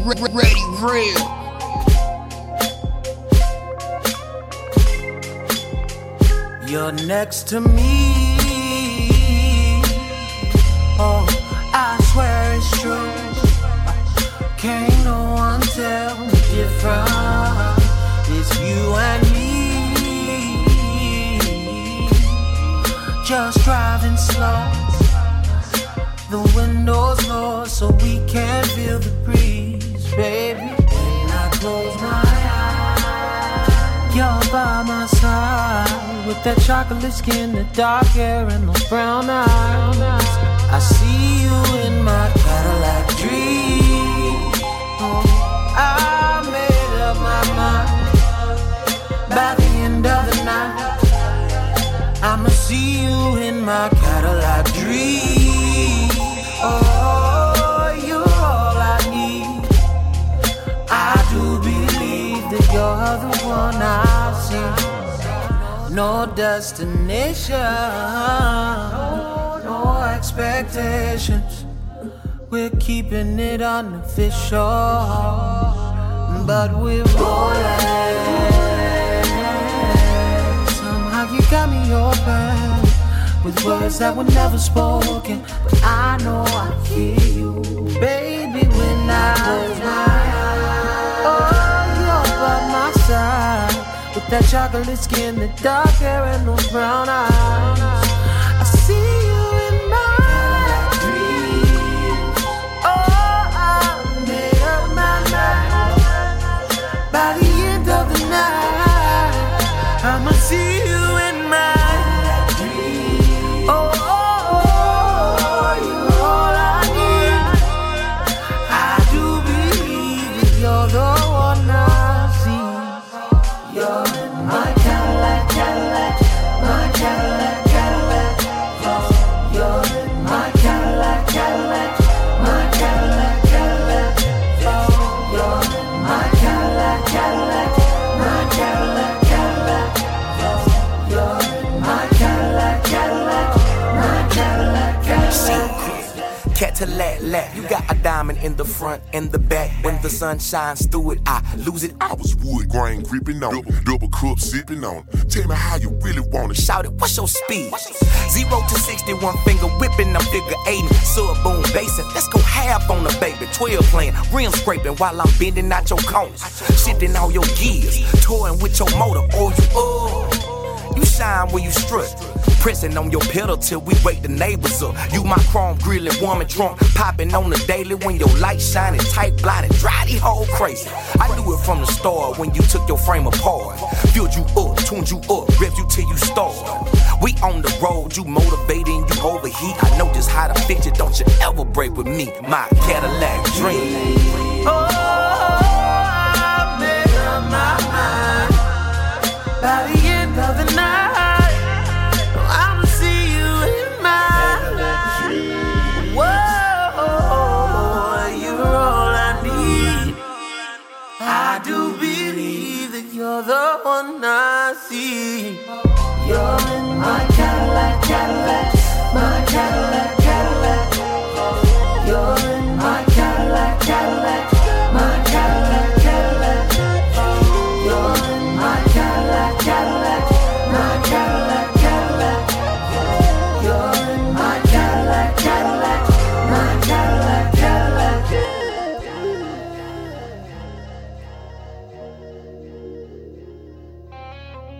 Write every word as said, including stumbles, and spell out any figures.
Ready real. You're next to me. Oh, I swear it's true. Can't no one tell me different. It's you and me. Just driving slow. The windows low so we can feel the breeze, baby. When I close my eyes, you're by my side. With that chocolate skin, the dark hair, and those brown eyes. I see you in my Cadillac dream. Oh, I made up my mind. By the end of the night, I'ma see you in my Cadillac dream. Oh, you're all I need. I do believe that you're the one I see. No destination, no expectations. We're keeping it unofficial, but we're rolling. Somehow you got me open with words that were never spoken, but I know I hear you, baby, when I close my eyes. Oh, you're by my side, with that chocolate skin, the dark hair, and those brown eyes. I see you in my dreams. Oh, I made up my mind. By the end of the night, I'ma see you in my oh, oh, oh, you're all I need. I do believe that you're the one I see. You're in my Cadillac, Cadillac, my Cadillac, Cadillac. You're in my Cadillac, Cadillac, my Cadillac, Cadillac. You're in my Cadillac, Cadillac, my Cadillac, Cadillac. You're in my Cadillac, Cadillac. Cadillac, lack. You got a diamond in the front and the back. When the sun shines through it, I lose it. I was wood grain gripping on it, double cup sipping on it. Tell me how you really want it. Shout it, what's your speed? Zero to sixty, one finger whipping, I'm figure eighting. Sub boom basing, let's go half on the baby. Twelve playing, rim scraping while I'm bending out your corners. Shifting all your gears, toying with your motor. Oh, you oh, you shine where you strut. Pressing on your pedal till we wake the neighbors up. You my chrome grilling woman trunk, popping on the daily when your light shining tight, blinding, drive the whole crazy. I knew it from the start when you took your frame apart. Filled you up, tuned you up, ripped you till you start. We on the road, you motivating, you overheat. I know just how to fix it, don't you ever break with me. My Cadillac dream. Oh, I made up my mind. By the end of the night, you're the one I see. You're in my Cadillac, Cadillac, my Cadillac.